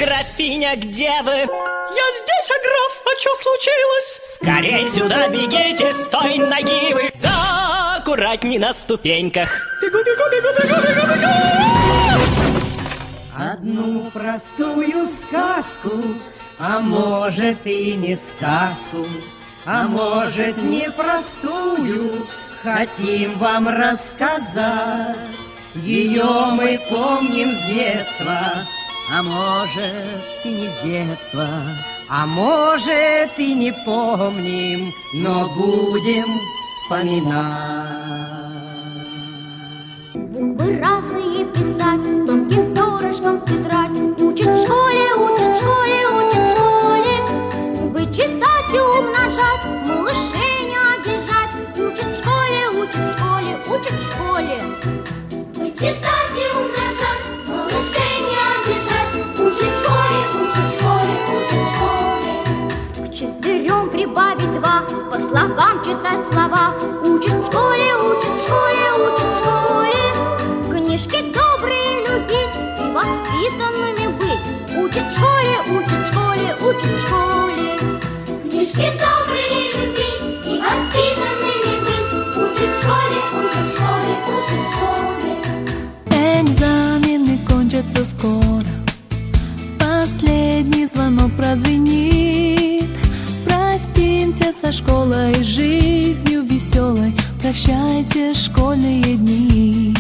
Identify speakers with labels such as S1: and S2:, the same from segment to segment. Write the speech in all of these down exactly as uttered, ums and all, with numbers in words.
S1: графиня, где вы?
S2: Я здесь, а граф, а что случилось?
S1: Скорей сюда бегите, с той ноги вы. Да, аккуратней на ступеньках.
S2: Бегу, бегу, бегу, бегу, бегу, бегу.
S3: Одну простую сказку, а может и не сказку, а может непростую, хотим вам рассказать. Ее мы помним с детства, а может и не с детства, а может и не помним, но будем вспоминать.
S4: Буквы разные писать, тонким перышком тетрадь учат в школе, учат в школе, учат в школе. Вычитать и умножать, малышей не обижать, учат в школе, учат в школе, учат в школе. Вычитать и умножать, малышей не обижать, учат в школе, учат в школе, учат в школе. К четырем прибавить два, по слогам читать слова, учат в школе, учат в школе, учат в школе. Книжки добрые любить и воспитанными быть, учат в школе, учат в школе, учат в школе. Книжки добрые любить и воспитанными быть, учат в школе, учат в школе, учат в школе.
S5: Экзамены кончатся скоро, последний звонок прозвенит. Простимся со школой, жизнью веселой, прощайте школьные дни.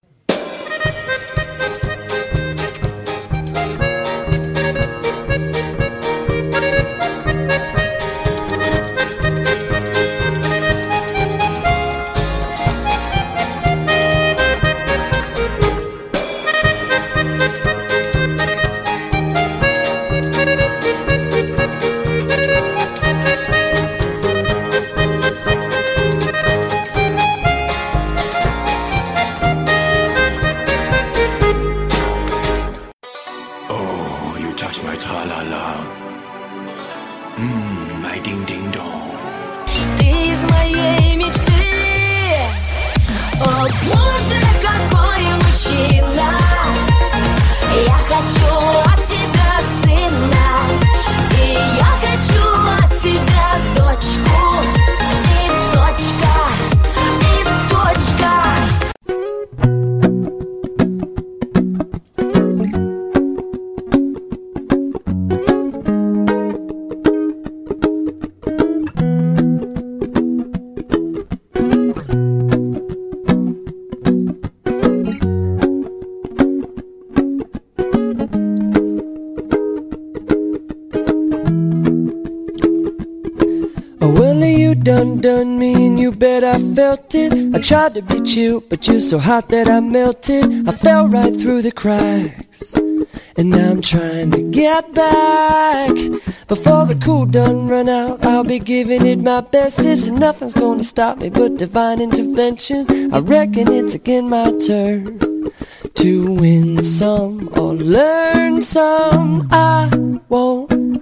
S6: Done, done me and you bet I felt it. I tried to be chill, but you're so hot that I melted. I fell right through the cracks, and now I'm trying to get back. Before the cool done run out, I'll be giving it my bestest, and nothing's gonna stop me but divine intervention. I reckon it's again my turn to win some or learn some. I won't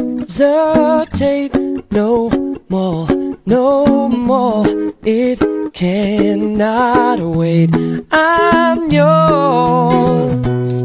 S6: hesitate no more, no more. It cannot wait. I'm yours.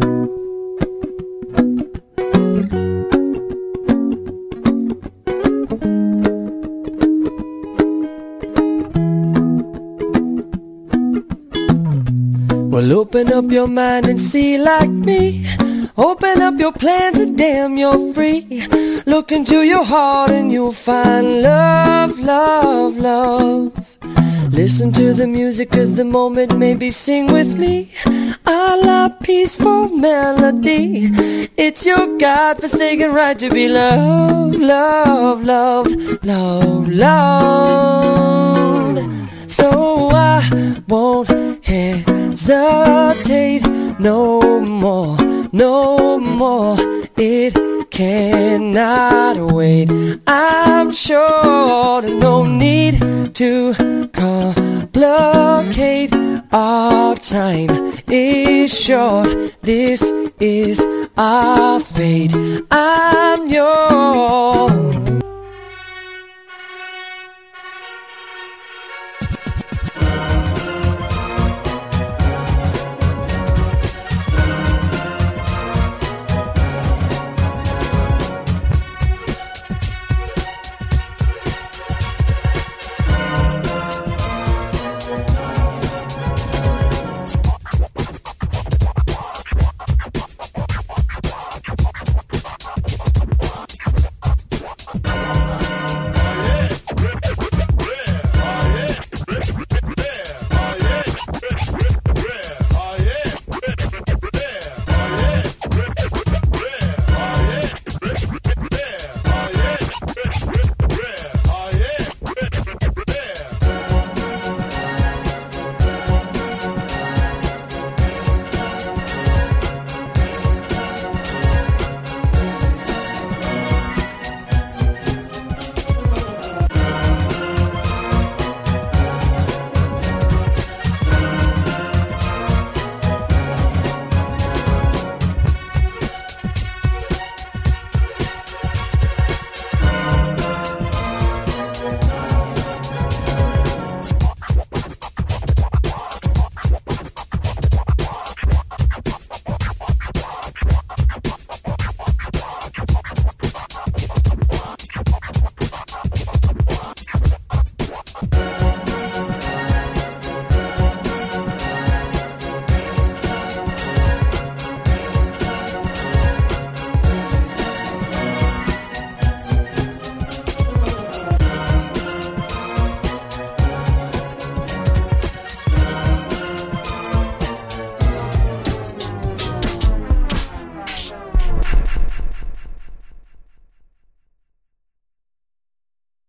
S6: Well, open up your mind and see like me. Open up your plans and damn, you're free. Look into your heart and you'll find love, love, love. Listen to the music of the moment, maybe sing with me. A la peaceful melody. It's your God-forsaken right to be loved, loved, loved, loved, loved. So I won't hesitate no more, no more. It cannot wait. I'm sure there's no need to complicate. Our time is short. This is our fate. I'm yours.